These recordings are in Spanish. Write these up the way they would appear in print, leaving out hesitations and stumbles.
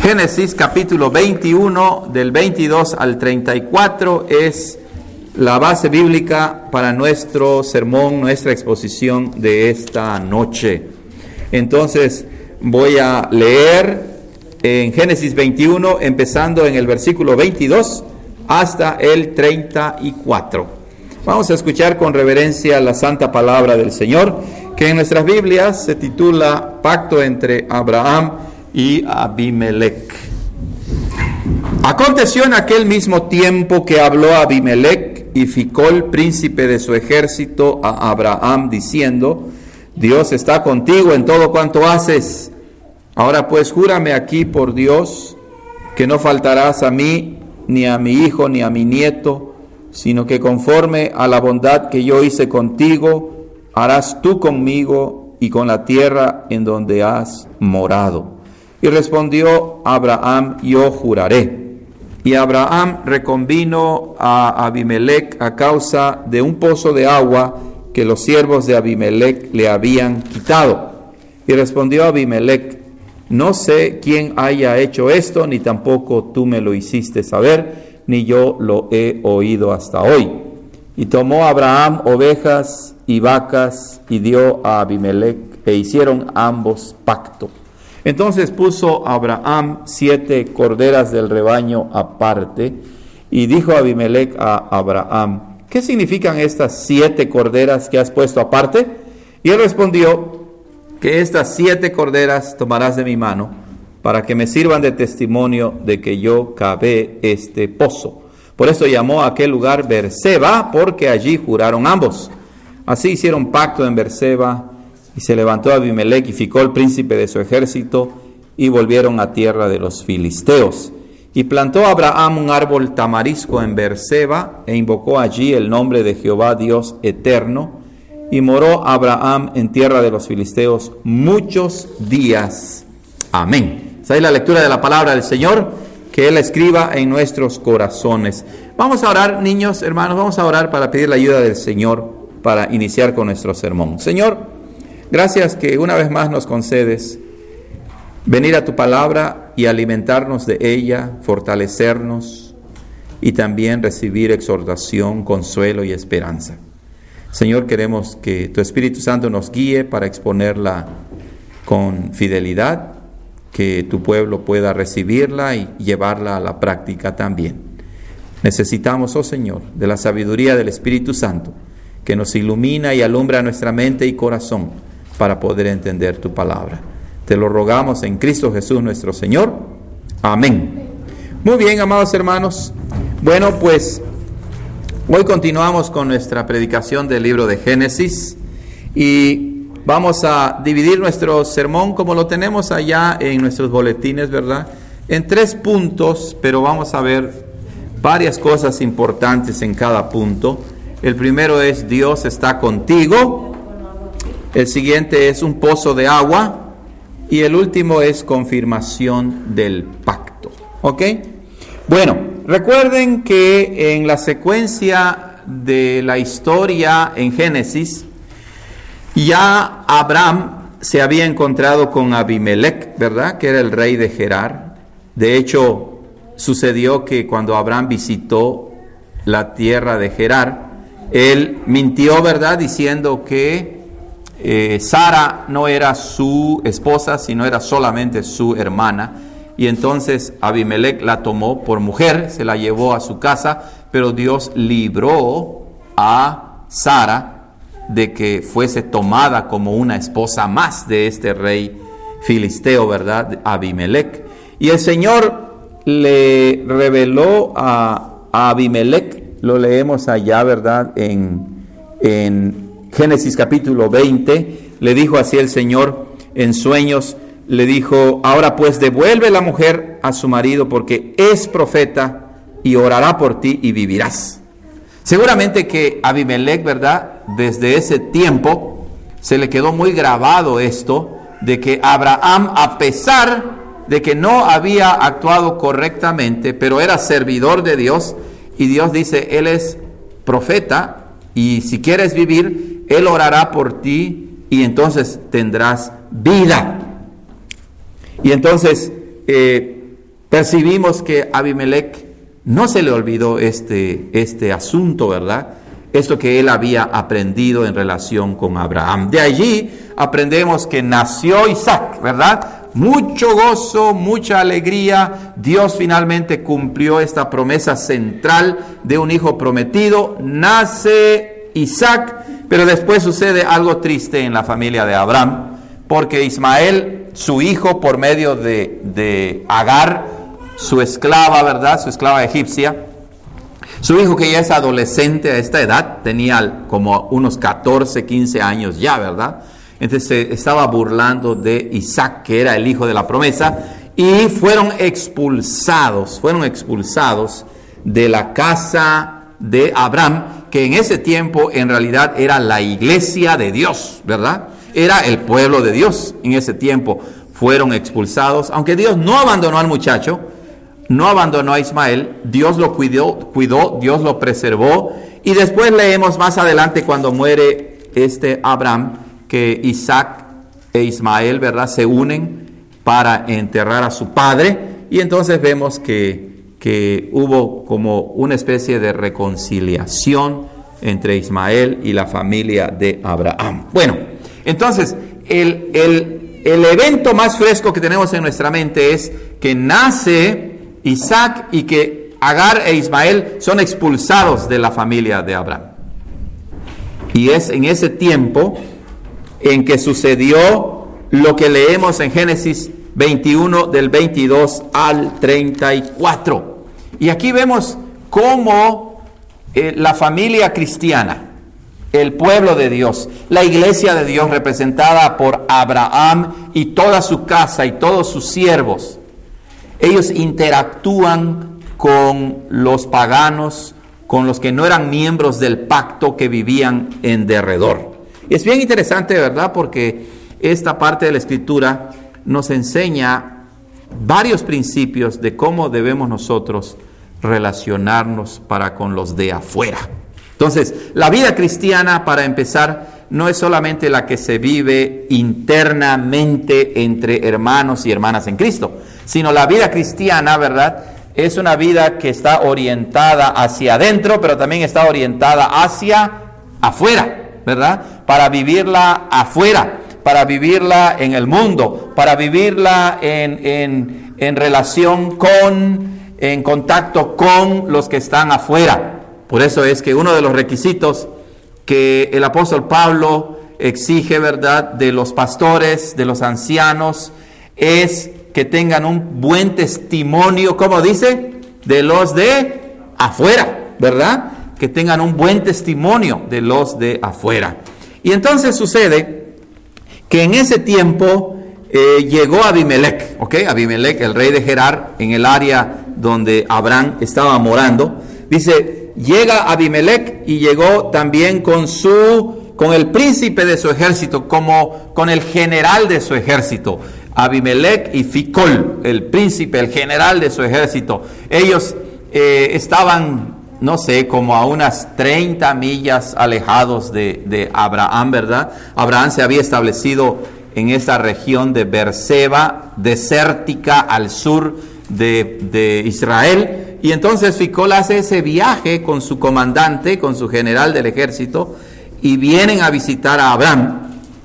Génesis capítulo 21, del 22 al 34, es la base bíblica para nuestro sermón, nuestra exposición de esta noche. Entonces voy a leer en Génesis 21, empezando en el versículo 22 hasta el 34. Vamos a escuchar con reverencia la santa palabra del Señor, que en nuestras Biblias se titula Pacto entre Abraham y Abimelec. Aconteció en aquel mismo tiempo que habló Abimelec y Ficol, príncipe de su ejército, a Abraham, diciendo: Dios está contigo en todo cuanto haces. Ahora pues júrame aquí por Dios que no faltarás a mí, ni a mi hijo, ni a mi nieto, sino que conforme a la bondad que yo hice contigo, harás tú conmigo y con la tierra en donde has morado. Y respondió Abraham: yo juraré. Y Abraham reconvino a Abimelec a causa de un pozo de agua que los siervos de Abimelec le habían quitado. Y respondió Abimelec: no sé quién haya hecho esto, ni tampoco tú me lo hiciste saber, ni yo lo he oído hasta hoy. Y tomó Abraham ovejas y vacas y dio a Abimelec, e hicieron ambos pacto. Entonces puso Abraham 7 corderas del rebaño aparte, y dijo Abimelec a Abraham: ¿qué significan estas 7 corderas que has puesto aparte? Y él respondió: que estas 7 corderas tomarás de mi mano, para que me sirvan de testimonio de que yo cavé este pozo. Por eso llamó a aquel lugar Beerseba, porque allí juraron ambos. Así hicieron pacto en Beerseba, y se levantó Abimelec y Ficol, príncipe de su ejército, y volvieron a tierra de los filisteos. Y plantó Abraham un árbol tamarisco en Beerseba, e invocó allí el nombre de Jehová Dios eterno. Y moró Abraham en tierra de los filisteos muchos días. Amén. Esa es la lectura de la palabra del Señor, que Él escriba en nuestros corazones. Vamos a orar, niños, hermanos, vamos a orar para pedir la ayuda del Señor para iniciar con nuestro sermón. Señor, gracias que una vez más nos concedes venir a tu palabra y alimentarnos de ella, fortalecernos y también recibir exhortación, consuelo y esperanza. Señor, queremos que tu Espíritu Santo nos guíe para exponerla con fidelidad, que tu pueblo pueda recibirla y llevarla a la práctica también. Necesitamos, oh Señor, de la sabiduría del Espíritu Santo, que nos ilumina y alumbra nuestra mente y corazón para poder entender tu palabra. Te lo rogamos en Cristo Jesús nuestro Señor. Amén. Muy bien, amados hermanos. Bueno, pues hoy continuamos con nuestra predicación del libro de Génesis y vamos a dividir nuestro sermón, como lo tenemos allá en nuestros boletines, ¿verdad?, en 3 puntos, pero vamos a ver varias cosas importantes en cada punto. El primero es: Dios está contigo. El siguiente es: un pozo de agua. Y el último es: confirmación del pacto. ¿Ok? Bueno, recuerden que en la secuencia de la historia en Génesis, ya Abraham se había encontrado con Abimelec, ¿verdad?, que era el rey de Gerar. De hecho, sucedió que cuando Abraham visitó la tierra de Gerar, él mintió, ¿verdad?, diciendo que Sara no era su esposa, sino era solamente su hermana. Y entonces Abimelec la tomó por mujer, se la llevó a su casa, pero Dios libró a Sara de que fuese tomada como una esposa más de este rey filisteo, ¿verdad?, Abimelec. Y el Señor le reveló a Abimelec, lo leemos allá, ¿verdad?, en Génesis capítulo 20, le dijo así el Señor en sueños, le dijo: ahora pues devuelve la mujer a su marido, porque es profeta y orará por ti y vivirás. Seguramente que Abimelec, ¿verdad?, desde ese tiempo se le quedó muy grabado esto, de que Abraham, a pesar de que no había actuado correctamente, pero era servidor de Dios, y Dios dice: él es profeta, y si quieres vivir, Él orará por ti y entonces tendrás vida. Y entonces percibimos que a Abimelec no se le olvidó este asunto, ¿verdad? Esto que él había aprendido en relación con Abraham. De allí aprendemos que nació Isaac, ¿verdad? Mucho gozo, mucha alegría. Dios finalmente cumplió esta promesa central de un hijo prometido. Nace Isaac, pero después sucede algo triste en la familia de Abraham, porque Ismael, su hijo, por medio de Agar, su esclava, ¿verdad? Su esclava egipcia, su hijo, que ya es adolescente a esta edad, tenía como unos 14, 15 años ya, ¿verdad? Entonces se estaba burlando de Isaac, que era el hijo de la promesa, y fueron expulsados de la casa de Abraham, que en ese tiempo en realidad era la iglesia de Dios, ¿verdad? Era el pueblo de Dios en ese tiempo. Fueron expulsados, aunque Dios no abandonó al muchacho, no abandonó a Ismael, Dios lo cuidó, Dios lo preservó. Y después leemos más adelante, cuando muere Abraham, que Isaac e Ismael, ¿verdad?, se unen para enterrar a su padre. Y entonces vemos que hubo como una especie de reconciliación entre Ismael y la familia de Abraham. Bueno, entonces el evento más fresco que tenemos en nuestra mente es que nace Isaac y que Agar e Ismael son expulsados de la familia de Abraham. Y es en ese tiempo en que sucedió lo que leemos en Génesis 21 del 22 al 34. Y aquí vemos cómo la familia cristiana, el pueblo de Dios, la iglesia de Dios representada por Abraham y toda su casa y todos sus siervos, ellos interactúan con los paganos, con los que no eran miembros del pacto, que vivían en derredor. Y es bien interesante, ¿verdad? Porque esta parte de la Escritura nos enseña varios principios de cómo debemos nosotros relacionarnos para con los de afuera. Entonces, la vida cristiana, para empezar, no es solamente la que se vive internamente entre hermanos y hermanas en Cristo, sino la vida cristiana, ¿verdad?, es una vida que está orientada hacia adentro, pero también está orientada hacia afuera, ¿verdad? Para vivirla afuera, para vivirla en el mundo, para vivirla en relación en contacto con los que están afuera. Por eso es que uno de los requisitos que el apóstol Pablo exige, ¿verdad?, de los pastores, de los ancianos, es que tengan un buen testimonio, ¿cómo dice?, de los de afuera, ¿verdad? Que tengan un buen testimonio de los de afuera. Y entonces sucede que en ese tiempo llegó Abimelec, ¿ok? Abimelec, el rey de Gerar, en el área donde Abraham estaba morando. Dice, llega Abimelec y llegó también con el príncipe de su ejército, como con el general de su ejército. Abimelec y Ficol, el príncipe, el general de su ejército. Ellos estaban, no sé, como a unas 30 millas alejados de Abraham, ¿verdad? Abraham se había establecido en esa región de Beerseba, desértica al sur de Israel. Y entonces Ficol hace ese viaje con su comandante, con su general del ejército, y vienen a visitar a Abraham.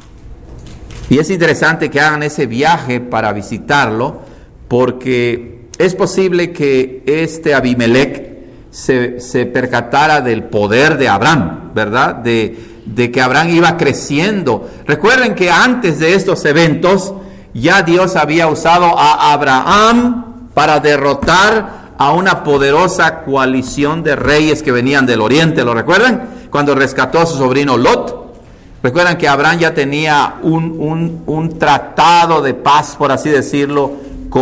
Y es interesante que hagan ese viaje para visitarlo, porque es posible que Abimelec se percatara del poder de Abraham, ¿verdad? De que Abraham iba creciendo. Recuerden que antes de estos eventos ya Dios había usado a Abraham para derrotar a una poderosa coalición de reyes que venían del oriente. ¿Lo recuerdan? Cuando rescató a su sobrino Lot. Recuerdan que Abraham ya tenía un tratado de paz, por así decirlo,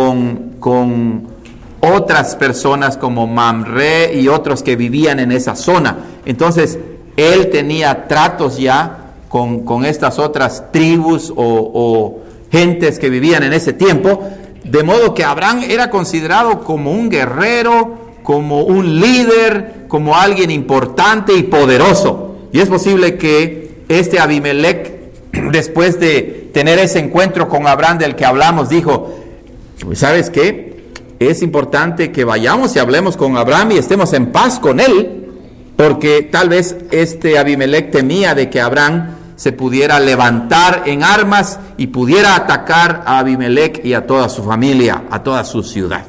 con otras personas como Mamre y otros que vivían en esa zona. Entonces, él tenía tratos ya con estas otras tribus o gentes que vivían en ese tiempo, de modo que Abraham era considerado como un guerrero, como un líder, como alguien importante y poderoso. Y es posible que Abimelec, después de tener ese encuentro con Abraham del que hablamos, dijo, ¿sabes qué? es importante que vayamos y hablemos con Abraham y estemos en paz con él, porque tal vez Abimelec temía de que Abraham se pudiera levantar en armas y pudiera atacar a Abimelec y a toda su familia, a toda su ciudad.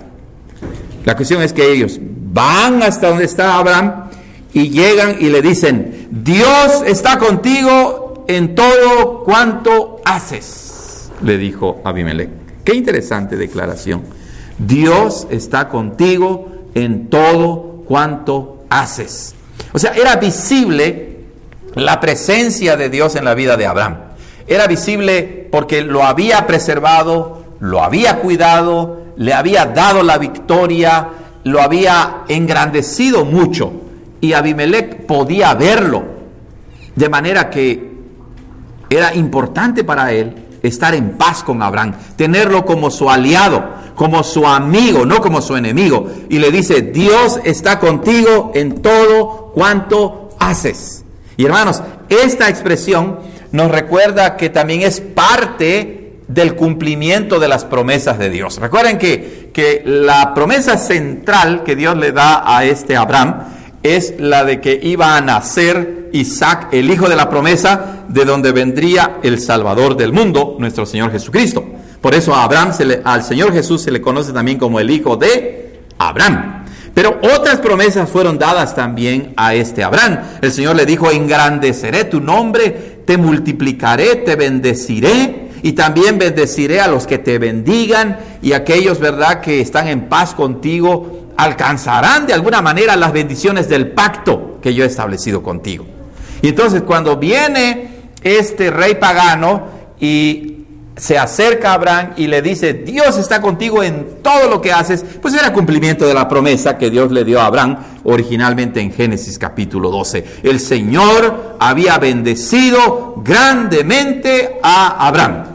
La cuestión es que ellos van hasta donde está Abraham y llegan y le dicen: Dios está contigo en todo cuanto haces, le dijo Abimelec. Qué interesante declaración. Dios está contigo en todo cuanto haces. O sea, era visible la presencia de Dios en la vida de Abraham. Era visible porque lo había preservado, lo había cuidado, le había dado la victoria, lo había engrandecido mucho, y Abimelec podía verlo, de manera que era importante para él estar en paz con Abraham, tenerlo como su aliado, como su amigo, no como su enemigo. Y le dice: Dios está contigo en todo cuanto haces. Y hermanos, esta expresión nos recuerda que también es parte del cumplimiento de las promesas de Dios. Recuerden que la promesa central que Dios le da a Abraham es la de que iba a nacer Isaac, el hijo de la promesa, de donde vendría el Salvador del mundo, nuestro Señor Jesucristo. Por eso a Abraham, al Señor Jesús, se le conoce también como el hijo de Abraham. Pero otras promesas fueron dadas también a Abraham. El Señor le dijo: engrandeceré tu nombre, te multiplicaré, te bendeciré, y también bendeciré a los que te bendigan, y aquellos, ¿verdad?, que están en paz contigo alcanzarán de alguna manera las bendiciones del pacto que yo he establecido contigo. Y entonces, cuando viene este rey pagano y se acerca a Abraham y le dice: Dios está contigo en todo lo que haces, pues era cumplimiento de la promesa que Dios le dio a Abraham originalmente en Génesis capítulo 12. El Señor había bendecido grandemente a Abraham.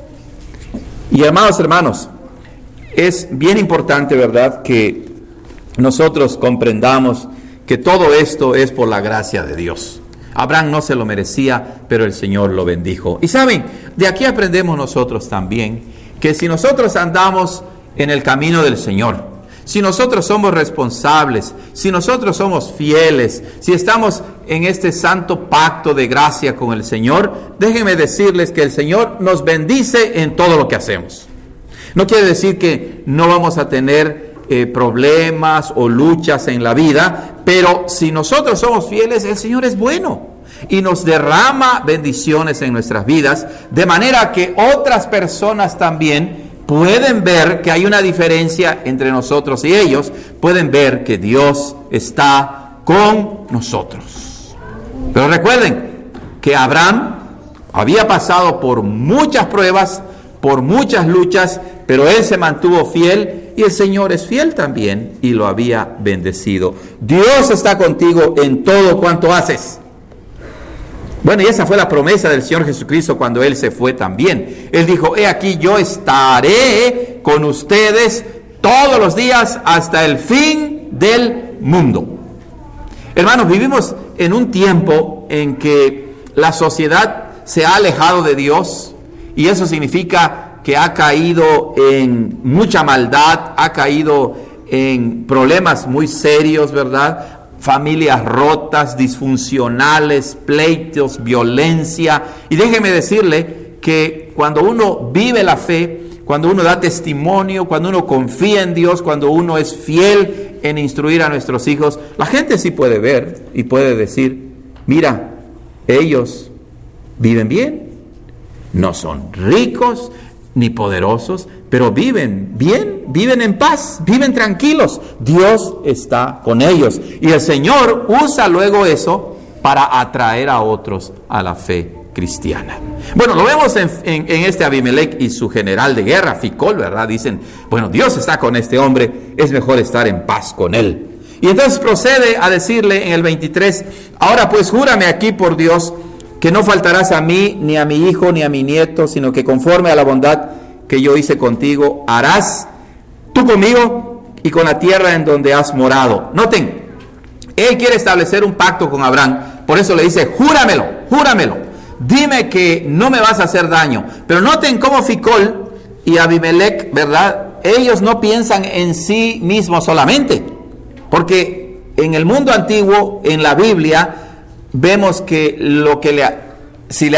Y hermanos, es bien importante, ¿verdad?, que nosotros comprendamos que todo esto es por la gracia de Dios. Abraham no se lo merecía, pero el Señor lo bendijo. Y saben, de aquí aprendemos nosotros también que si nosotros andamos en el camino del Señor, si nosotros somos responsables, si nosotros somos fieles, si estamos en este santo pacto de gracia con el Señor, déjenme decirles que el Señor nos bendice en todo lo que hacemos. No quiere decir que no vamos a tener problemas o luchas en la vida, pero si nosotros somos fieles, el Señor es bueno y nos derrama bendiciones en nuestras vidas, de manera que otras personas también pueden ver que hay una diferencia entre nosotros y ellos, pueden ver que Dios está con nosotros. Pero recuerden que Abraham había pasado por muchas pruebas, por muchas luchas, pero él se mantuvo fiel. Y el Señor es fiel también y lo había bendecido. Dios está contigo en todo cuanto haces. Bueno, y esa fue la promesa del Señor Jesucristo cuando Él se fue también. Él dijo: he aquí, yo estaré con ustedes todos los días hasta el fin del mundo. Hermanos, vivimos en un tiempo en que la sociedad se ha alejado de Dios, y eso significa que ha caído en mucha maldad, ha caído en problemas muy serios, ¿verdad? Familias rotas, disfuncionales, pleitos, violencia. Y déjeme decirle que cuando uno vive la fe, cuando uno da testimonio, cuando uno confía en Dios, cuando uno es fiel en instruir a nuestros hijos, la gente sí puede ver y puede decir: mira, ellos viven bien, no son ricos ni poderosos, pero viven bien, viven en paz, viven tranquilos. Dios está con ellos. Y el Señor usa luego eso para atraer a otros a la fe cristiana. Bueno, lo vemos en Abimelec y su general de guerra, Ficol, ¿verdad? Dicen: bueno, Dios está con este hombre, es mejor estar en paz con él. Y entonces procede a decirle en el 23: ahora pues júrame aquí por Dios que no faltarás a mí, ni a mi hijo, ni a mi nieto, sino que conforme a la bondad que yo hice contigo, harás tú conmigo y con la tierra en donde has morado. Noten, él quiere establecer un pacto con Abraham, por eso le dice: júramelo, júramelo, dime que no me vas a hacer daño. Pero noten cómo Ficol y Abimelec, ¿verdad?, ellos no piensan en sí mismos solamente, porque en el mundo antiguo, en la Biblia, vemos que si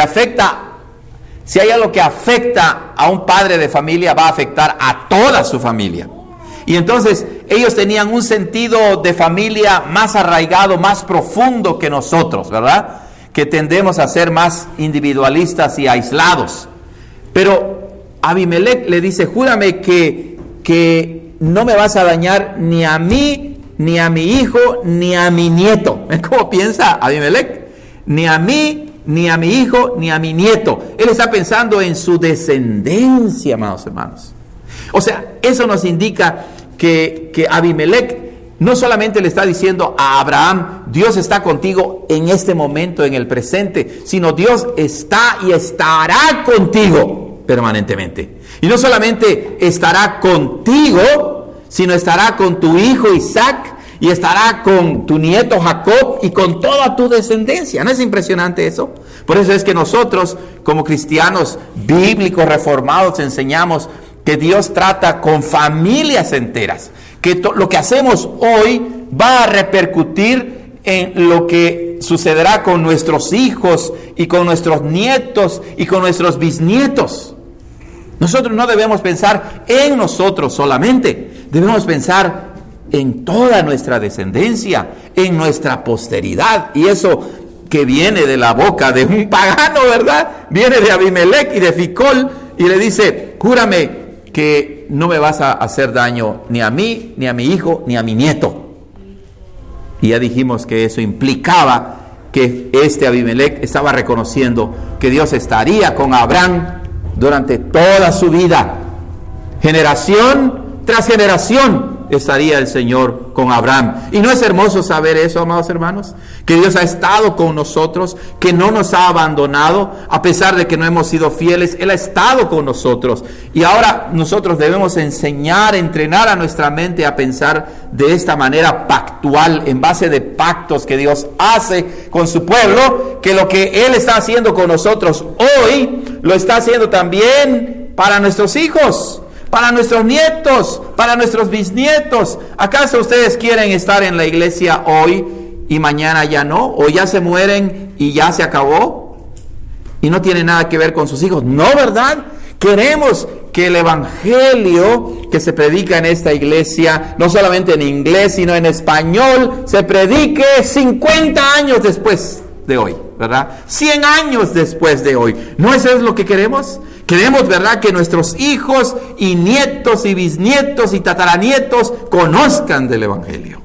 hay algo que afecta a un padre de familia, va a afectar a toda su familia. Y entonces ellos tenían un sentido de familia más arraigado, más profundo que nosotros, ¿verdad? Que tendemos a ser más individualistas y aislados. Pero Abimelec le dice: júrame que no me vas a dañar ni a mí, ni a mi hijo, ni a mi nieto. ¿Cómo piensa Abimelec? Ni a mí, ni a mi hijo, ni a mi nieto. Él está pensando en su descendencia, amados hermanos. O sea, eso nos indica que Abimelec no solamente le está diciendo a Abraham: Dios está contigo en este momento, en el presente, sino Dios está y estará contigo permanentemente. Y no solamente estará contigo, sino estará con tu hijo Isaac, y estará con tu nieto Jacob y con toda tu descendencia. ¿No es impresionante eso? Por eso es que nosotros, como cristianos bíblicos reformados, enseñamos que Dios trata con familias enteras, que lo que hacemos hoy va a repercutir en lo que sucederá con nuestros hijos y con nuestros nietos y con nuestros bisnietos. Nosotros no debemos pensar en nosotros solamente, debemos pensar en toda nuestra descendencia, en nuestra posteridad. Y eso que viene de la boca de un pagano, ¿verdad? Viene de Abimelec y de Ficol, y le dice: júrame que no me vas a hacer daño ni a mí, ni a mi hijo, ni a mi nieto. Y ya dijimos que eso implicaba que Abimelec estaba reconociendo que Dios estaría con Abraham durante toda su vida. Generación tras generación estaría el Señor con Abraham. ¿Y no es hermoso saber eso, amados hermanos? Que Dios ha estado con nosotros, que no nos ha abandonado, a pesar de que no hemos sido fieles. Él ha estado con nosotros. Y ahora nosotros debemos enseñar, entrenar a nuestra mente a pensar de esta manera pactual, en base de pactos que Dios hace con su pueblo, que lo que Él está haciendo con nosotros hoy, lo está haciendo también para nuestros hijos, para nuestros nietos, para nuestros bisnietos. ¿Acaso ustedes quieren estar en la iglesia hoy y mañana ya no? ¿O ya se mueren y ya se acabó? Y no tiene nada que ver con sus hijos. No, ¿verdad? Queremos que el evangelio que se predica en esta iglesia, no solamente en inglés, sino en español, se predique 50 años después de hoy, ¿verdad? 100 años después de hoy. ¿No eso es lo que queremos? Queremos, ¿verdad?, que nuestros hijos y nietos y bisnietos y tataranietos conozcan del evangelio.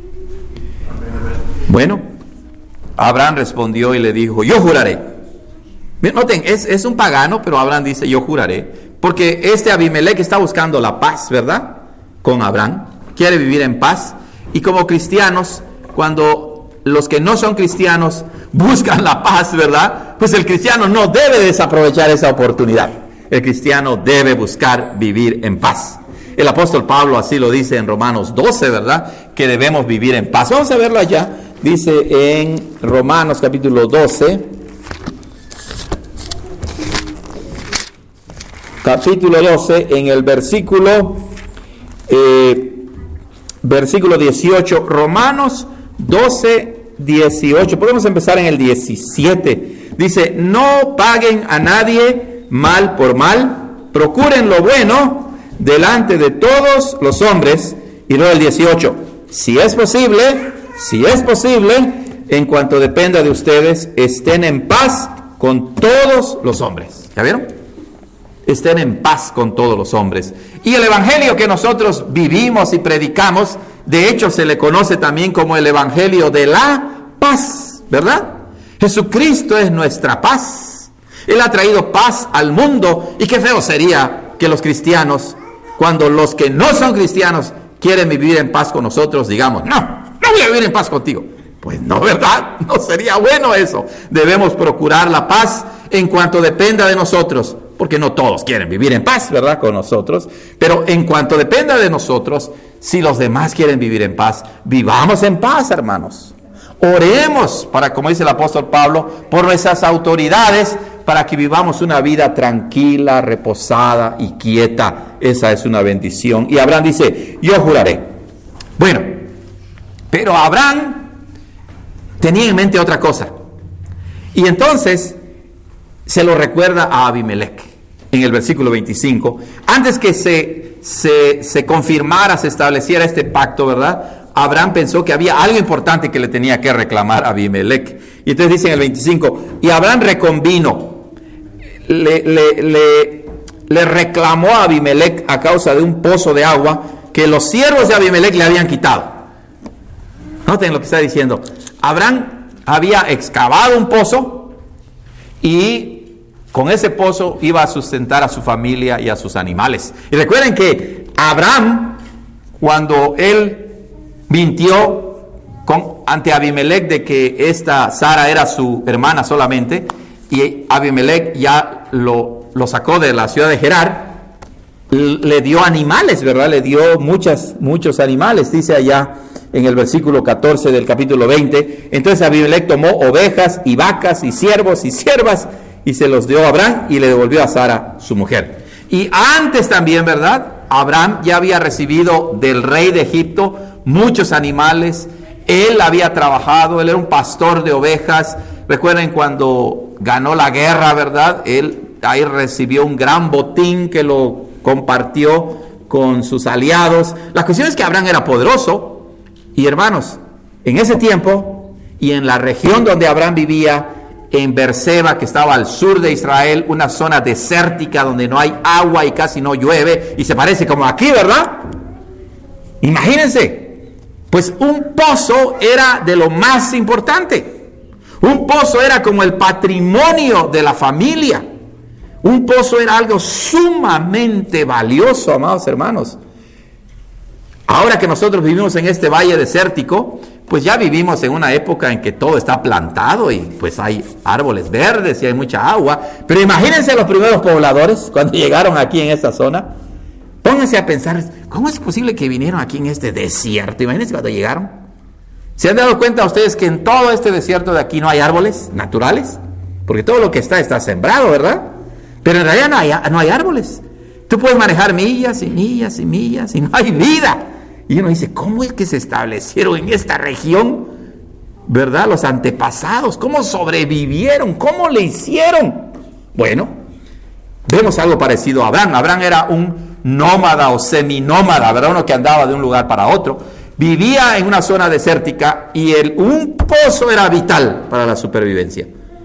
Bueno, Abraham respondió y le dijo: yo juraré. Noten, es un pagano, pero Abraham dice: yo juraré. Porque Abimelec está buscando la paz, ¿verdad?, con Abraham. Quiere vivir en paz. Y como cristianos, cuando los que no son cristianos buscan la paz, ¿verdad?, pues el cristiano no debe desaprovechar esa oportunidad. El cristiano debe buscar vivir en paz. El apóstol Pablo así lo dice en Romanos 12, ¿verdad?, que debemos vivir en paz. Vamos a verlo allá. Dice en Romanos capítulo 12, capítulo 12, en el versículo 18, Romanos 12, 18. Podemos empezar en el 17. Dice: no paguen a nadie mal por mal, procuren lo bueno delante de todos los hombres. Y luego el 18: si es posible, en cuanto dependa de ustedes, estén en paz con todos los hombres. ¿Ya vieron? Estén en paz con todos los hombres. Y el evangelio que nosotros vivimos y predicamos, de hecho se le conoce también como el evangelio de la paz, ¿verdad? Jesucristo es nuestra paz. Él ha traído paz al mundo. Y qué feo sería que los cristianos, cuando los que no son cristianos quieren vivir en paz con nosotros, digamos: no voy a vivir en paz contigo. Pues no, ¿verdad? No sería bueno eso. Debemos procurar la paz en cuanto dependa de nosotros, porque no todos quieren vivir en paz, ¿verdad?, con nosotros. Pero en cuanto dependa de nosotros, si los demás quieren vivir en paz, vivamos en paz, hermanos. Oremos para, como dice el apóstol Pablo, por nuestras autoridades, para que vivamos una vida tranquila, reposada y quieta esa es una bendición. Y Abraham dice, yo juraré. Bueno, pero Abraham tenía en mente otra cosa. Y entonces se lo recuerda a Abimelec en el versículo 25. Antes que se confirmara, se estableciera este pacto, ¿verdad? Abraham pensó que había algo importante que le tenía que reclamar a Abimelec. Y entonces dice en el 25, y Abraham reconvino, le reclamó a Abimelec a causa de un pozo de agua que los siervos de Abimelec le habían quitado. Noten lo que está diciendo. Abraham había excavado un pozo y con ese pozo iba a sustentar a su familia y a sus animales. Y recuerden que Abraham, cuando él mintió ante Abimelec de que esta Sara era su hermana solamente, y Abimelec ya lo sacó de la ciudad de Gerar, le dio animales, ¿verdad? Le dio muchos animales, dice allá en el versículo 14 del capítulo 20. Entonces Abimelec tomó ovejas y vacas y siervos y siervas y se los dio a Abraham y le devolvió a Sara, su mujer. Y antes también, ¿verdad? Abraham ya había recibido del rey de Egipto muchos animales. Él había trabajado, él era un pastor de ovejas. Recuerden cuando ganó la guerra, ¿verdad? Él ahí recibió un gran botín que lo compartió con sus aliados. La cuestión es que Abraham era poderoso. Y hermanos, en ese tiempo y en la región donde Abraham vivía, en Beerseba, que estaba al sur de Israel, una zona desértica donde no hay agua y casi no llueve, y se parece como aquí, ¿verdad? Imagínense, pues un pozo era de lo más importante. Un pozo era como el patrimonio de la familia. Un pozo era algo sumamente valioso, amados hermanos. Ahora que nosotros vivimos en este valle desértico, pues ya vivimos en una época en que todo está plantado y pues hay árboles verdes y hay mucha agua. Pero imagínense los primeros pobladores cuando llegaron aquí en esta zona. Pónganse a pensar, ¿cómo es posible que vinieron aquí en este desierto? Imagínense cuando llegaron. ¿Se han dado cuenta ustedes que en todo este desierto de aquí no hay árboles naturales? Porque todo lo que está sembrado, ¿verdad? Pero en realidad no hay árboles. Tú puedes manejar millas y millas y millas y no hay vida. Y uno dice, ¿cómo es que se establecieron en esta región? ¿Verdad? Los antepasados, ¿cómo sobrevivieron? ¿Cómo le hicieron? Bueno, vemos algo parecido a Abraham. Abraham era un nómada o seminómada, ¿verdad? Uno que andaba de un lugar para otro. Vivía en una zona desértica y un pozo era vital para la supervivencia.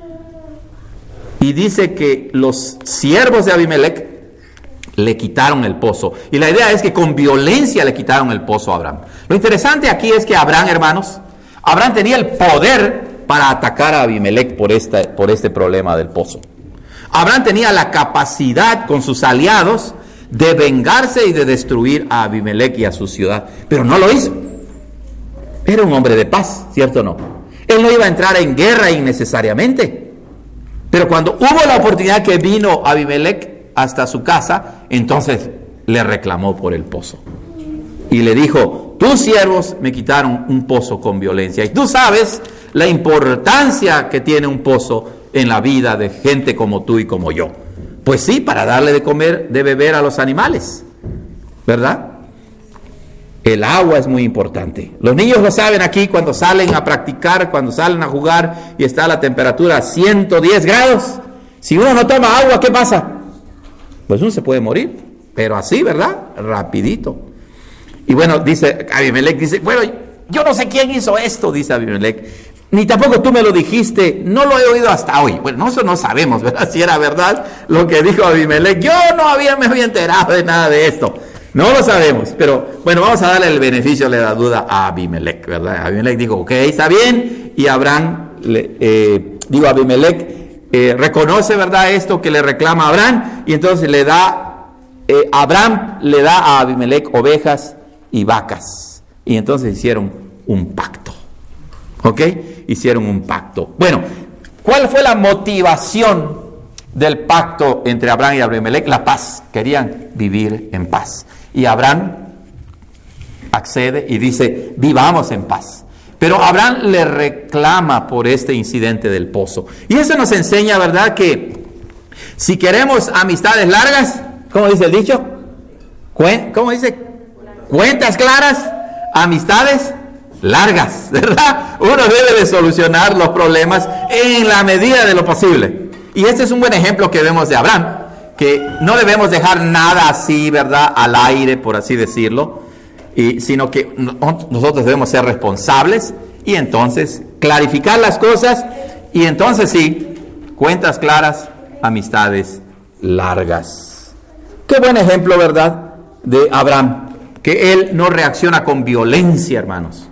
Y dice que los siervos de Abimelec le quitaron el pozo. Y la idea es que con violencia le quitaron el pozo a Abraham. Lo interesante aquí es que Abraham, hermanos, Abraham tenía el poder para atacar a Abimelec por este problema del pozo. Abraham tenía la capacidad con sus aliados de vengarse y de destruir a Abimelec y a su ciudad. Pero no lo hizo. Era un hombre de paz, ¿cierto o no? Él no iba a entrar en guerra innecesariamente. Pero cuando hubo la oportunidad que vino Abimelec hasta su casa, entonces le reclamó por el pozo. Y le dijo, tus siervos me quitaron un pozo con violencia. Y tú sabes la importancia que tiene un pozo en la vida de gente como tú y como yo. Pues sí, para darle de comer, de beber a los animales, ¿verdad? El agua es muy importante. Los niños lo saben aquí cuando salen a practicar, cuando salen a jugar y está la temperatura a 110 grados. Si uno no toma agua, ¿qué pasa? Pues uno se puede morir, pero así, ¿verdad? Rapidito. Y bueno, dice Abimelec, dice, bueno, yo no sé quién hizo esto, dice Abimelec, ni tampoco tú me lo dijiste, no lo he oído hasta hoy. Bueno, eso no sabemos, ¿verdad? Si era verdad lo que dijo Abimelec. Yo no me había enterado de nada de esto. No lo sabemos, pero bueno, vamos a darle el beneficio de la duda a Abimelec, ¿verdad? Abimelec dijo, ok, está bien, y Abimelec reconoce, ¿verdad?, esto que le reclama a Abraham, y entonces Abraham le da a Abimelec ovejas y vacas, y entonces hicieron un pacto, ¿ok? Hicieron un pacto. Bueno, ¿cuál fue la motivación del pacto entre Abraham y Abimelec? La paz. Querían vivir en paz. Y Abraham accede y dice, vivamos en paz. Pero Abraham le reclama por este incidente del pozo. Y eso nos enseña, ¿verdad?, que si queremos amistades largas, ¿cómo dice el dicho? ¿Cómo dice? Cuentas claras, amistades largas, ¿verdad? Uno debe de solucionar los problemas en la medida de lo posible. Y este es un buen ejemplo que vemos de Abraham, que no debemos dejar nada así, ¿verdad?, al aire, por así decirlo, sino que nosotros debemos ser responsables y entonces clarificar las cosas y entonces sí, cuentas claras, amistades largas. Qué buen ejemplo, ¿verdad?, de Abraham, que él no reacciona con violencia, hermanos,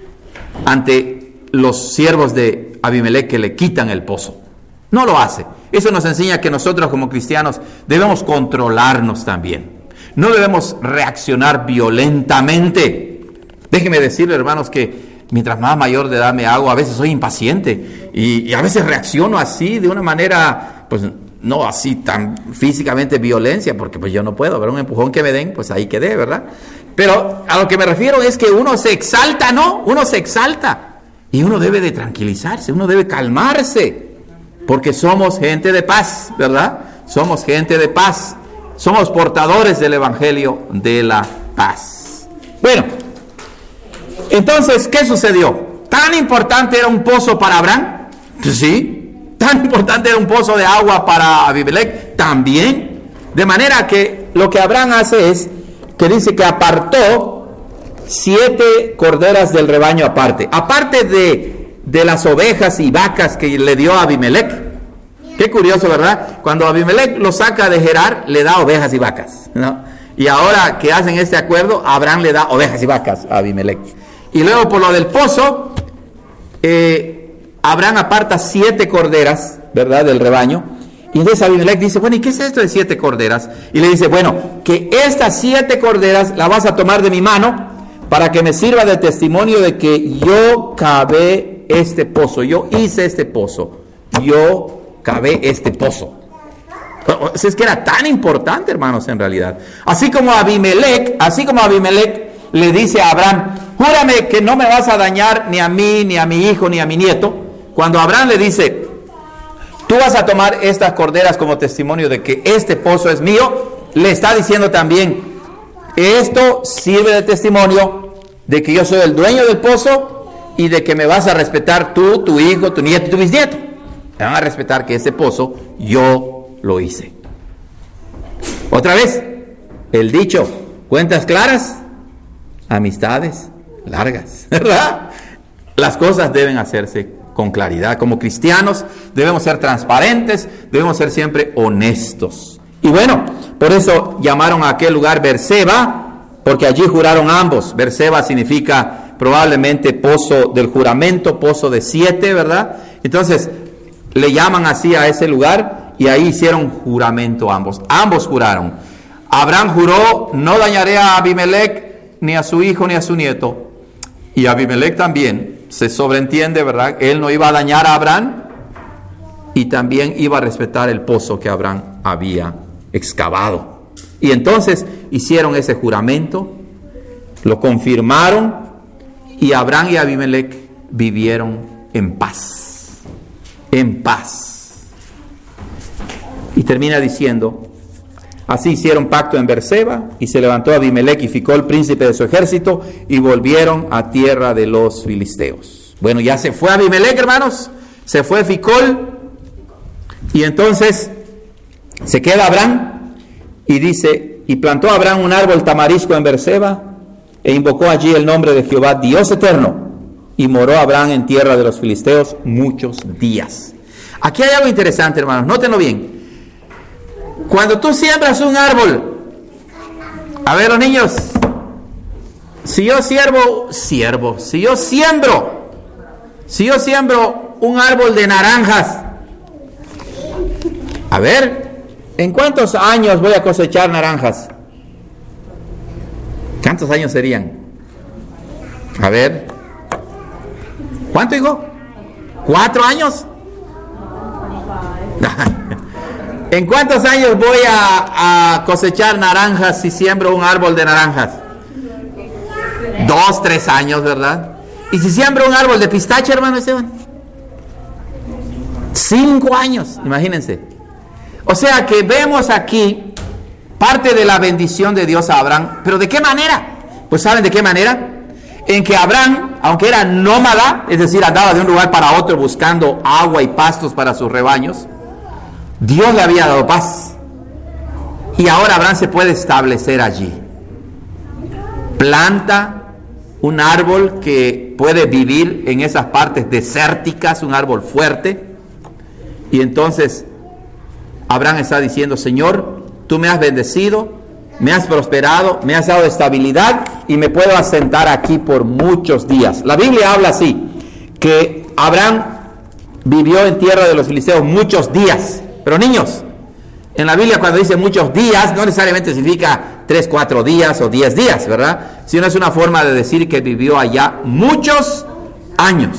ante los siervos de Abimelec que le quitan el pozo. No lo hace. Eso nos enseña que nosotros como cristianos debemos controlarnos también. No debemos reaccionar violentamente. Déjenme decirle, hermanos, que mientras más mayor de edad me hago, a veces soy impaciente y a veces reacciono así de una manera, pues no así tan físicamente violencia, porque pues yo no puedo, ver un empujón que me den, pues ahí quedé, ¿verdad? Pero a lo que me refiero es que uno se exalta, ¿no? Uno se exalta y uno debe de tranquilizarse, uno debe calmarse, porque somos gente de paz, ¿verdad? Somos gente de paz, somos portadores del Evangelio de la paz. Bueno, entonces, ¿qué sucedió? ¿Tan importante era un pozo para Abraham? Sí. ¿Tan importante era un pozo de agua para Abimelec? También. De manera que lo que Abraham hace es que dice que apartó 7 corderas del rebaño aparte. Aparte de las ovejas y vacas que le dio a Abimelec. Qué curioso, ¿verdad? Cuando Abimelec lo saca de Gerar, le da ovejas y vacas, ¿no? Y ahora que hacen este acuerdo, Abraham le da ovejas y vacas a Abimelec. Y luego por lo del pozo, Abraham aparta 7 corderas, ¿verdad?, del rebaño. Y entonces Abimelec dice, bueno, ¿y qué es esto de 7 corderas? Y le dice, bueno, que estas 7 corderas las vas a tomar de mi mano para que me sirva de testimonio de que yo cavé este pozo, yo hice este pozo, yo cavé este pozo. Es que era tan importante, hermanos, en realidad. Así como Abimelec le dice a Abraham, júrame que no me vas a dañar ni a mí, ni a mi hijo, ni a mi nieto. Cuando Abraham le dice, tú vas a tomar estas corderas como testimonio de que este pozo es mío, le está diciendo también, esto sirve de testimonio de que yo soy el dueño del pozo y de que me vas a respetar tú, tu hijo, tu nieto y tu bisnieto. Me van a respetar que este pozo yo lo hice. Otra vez, el dicho, cuentas claras, amistades largas, ¿verdad? Las cosas deben hacerse con claridad. Como cristianos debemos ser transparentes, debemos ser siempre honestos. Y bueno, por eso llamaron a aquel lugar Beerseba, porque allí juraron ambos. Beerseba significa probablemente pozo del juramento, pozo de 7, ¿verdad? Entonces le llaman así a ese lugar y ahí hicieron juramento ambos. Ambos juraron. Abraham juró, no dañaré a Abimelec, ni a su hijo, ni a su nieto. Y Abimelec también, se sobreentiende, ¿verdad? Él no iba a dañar a Abraham y también iba a respetar el pozo que Abraham había excavado. Y entonces hicieron ese juramento, lo confirmaron y Abraham y Abimelec vivieron en paz. En paz. Y termina diciendo, así hicieron pacto en Beerseba, y se levantó Abimelec y Ficol, príncipe de su ejército, y volvieron a tierra de los filisteos. Bueno, ya se fue Abimelec, hermanos, se fue Ficol, y entonces se queda Abraham, y dice, y plantó Abraham un árbol tamarisco en Beerseba, e invocó allí el nombre de Jehová, Dios eterno, y moró Abraham en tierra de los filisteos muchos días. Aquí hay algo interesante, hermanos, nótenlo bien. Cuando tú siembras un árbol, a ver los niños, si yo siembro un árbol de naranjas, a ver, ¿en cuántos años voy a cosechar naranjas? ¿Cuántos años serían? A ver, ¿cuánto digo? ¿4 años? ¿En cuántos años voy a cosechar naranjas si siembro un árbol de naranjas? 2, 3 años, ¿verdad? ¿Y si siembro un árbol de pistache, hermano Esteban? 5 años, imagínense. O sea que vemos aquí parte de la bendición de Dios a Abraham. ¿Pero de qué manera? Pues ¿saben de qué manera? En que Abraham, aunque era nómada, es decir, andaba de un lugar para otro buscando agua y pastos para sus rebaños, Dios le había dado paz. Y ahora Abraham se puede establecer allí. Planta un árbol que puede vivir en esas partes desérticas, un árbol fuerte. Y entonces Abraham está diciendo: Señor, tú me has bendecido, me has prosperado, me has dado estabilidad y me puedo asentar aquí por muchos días. La Biblia habla así, que Abraham vivió en tierra de los filisteos muchos días. Pero niños, en la Biblia cuando dice muchos días, no necesariamente significa 3, 4 días o 10 días, ¿verdad? Sino es una forma de decir que vivió allá muchos años.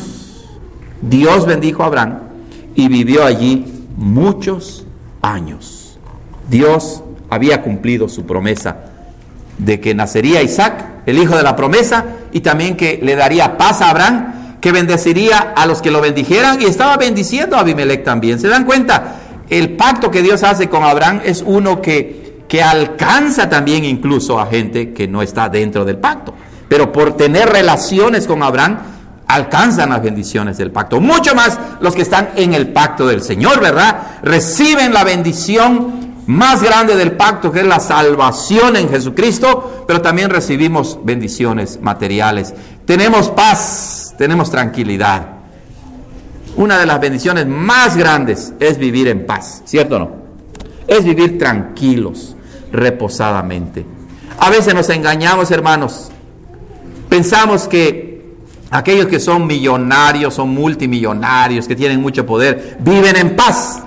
Dios bendijo a Abraham y vivió allí muchos años. Dios había cumplido su promesa de que nacería Isaac, el hijo de la promesa, y también que le daría paz a Abraham, que bendeciría a los que lo bendijeran, y estaba bendiciendo a Abimelec también. ¿Se dan cuenta? El pacto que Dios hace con Abraham es uno que alcanza también incluso a gente que no está dentro del pacto, pero por tener relaciones con Abraham alcanzan las bendiciones del pacto. Mucho más los que están en el pacto del Señor, ¿verdad? Reciben la bendición más grande del pacto, que es la salvación en Jesucristo, pero también recibimos bendiciones materiales. Tenemos paz, tenemos tranquilidad. Una de las bendiciones más grandes es vivir en paz, ¿cierto o no? Es vivir tranquilos, reposadamente. A veces nos engañamos, hermanos. Pensamos que aquellos que son millonarios, son multimillonarios, que tienen mucho poder, viven en paz.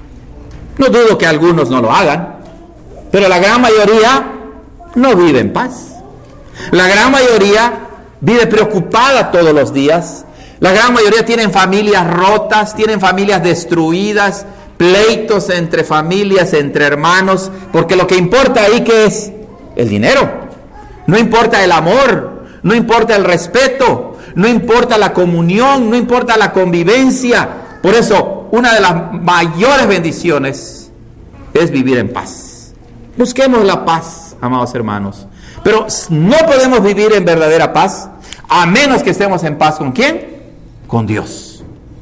No dudo que algunos no lo hagan, pero la gran mayoría no vive en paz. La gran mayoría vive preocupada todos los días. La gran mayoría tienen familias rotas, tienen familias destruidas, pleitos entre familias, entre hermanos, porque lo que importa ahí, ¿qué es? El dinero. No importa el amor, no importa el respeto, no importa la comunión, no importa la convivencia. Por eso, una de las mayores bendiciones es vivir en paz. Busquemos la paz, amados hermanos. Pero no podemos vivir en verdadera paz a menos que estemos en paz ¿con quién? Con Dios.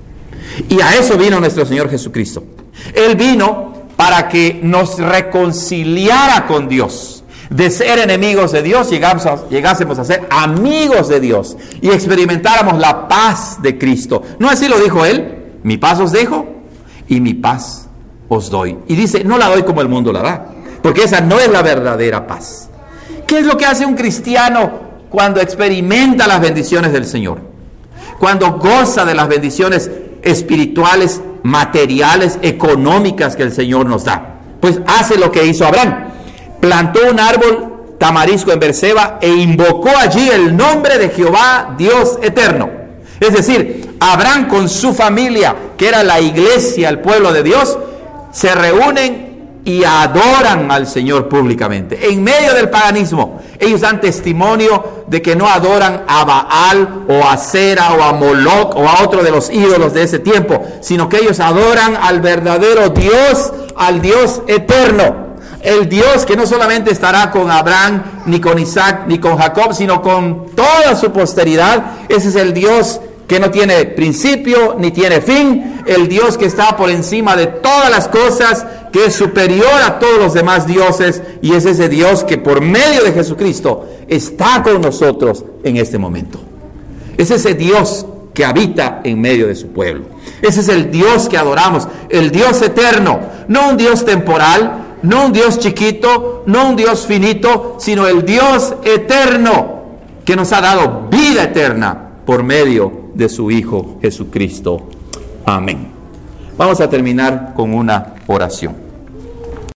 Y a eso vino nuestro Señor Jesucristo. Él vino para que nos reconciliara con Dios. De ser enemigos de Dios, llegásemos a ser amigos de Dios y experimentáramos la paz de Cristo. ¿No así lo dijo Él? Mi paz os dejo y mi paz os doy. Y dice, no la doy como el mundo la da, porque esa no es la verdadera paz. ¿Qué es lo que hace un cristiano cuando experimenta las bendiciones del Señor? Cuando goza de las bendiciones espirituales, materiales, económicas que el Señor nos da. Pues hace lo que hizo Abraham. Plantó un árbol tamarisco en Beerseba e invocó allí el nombre de Jehová, Dios eterno. Es decir, Abraham con su familia, que era la iglesia, el pueblo de Dios, se reúnen y adoran al Señor públicamente. En medio del paganismo, ellos dan testimonio de que no adoran a Baal o a Sera o a Moloch o a otro de los ídolos de ese tiempo, sino que ellos adoran al verdadero Dios, al Dios eterno. El Dios que no solamente estará con Abraham, ni con Isaac, ni con Jacob, sino con toda su posteridad. Ese es el Dios que no tiene principio ni tiene fin, el Dios que está por encima de todas las cosas, que es superior a todos los demás dioses, y es ese Dios que por medio de Jesucristo está con nosotros en este momento. Es ese Dios que habita en medio de su pueblo. Ese es el Dios que adoramos, el Dios eterno, no un Dios temporal, no un Dios chiquito, no un Dios finito, sino el Dios eterno que nos ha dado vida eterna por medio de su Hijo Jesucristo. Amén. Vamos a terminar con una oración.